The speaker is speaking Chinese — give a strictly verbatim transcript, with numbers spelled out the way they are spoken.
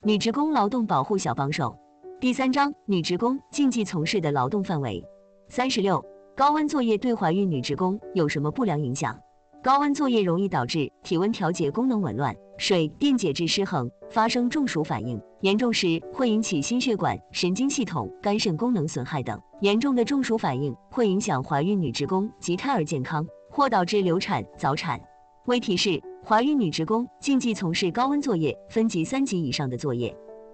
女职工劳动保护小帮手。第三章，女职工禁忌从事的劳动范围。三十六，高温作业对怀孕女职工有什么不良影响？高温作业容易导致体温调节功能紊乱，水电解质失衡，发生中暑反应，严重时会引起心血管、神经系统、肝肾功能损害等。严重的中暑反应会影响怀孕女职工及胎儿健康，或导致流产、早产。微提示：怀孕女职工禁忌从事高温作业，分级三级以上的作业。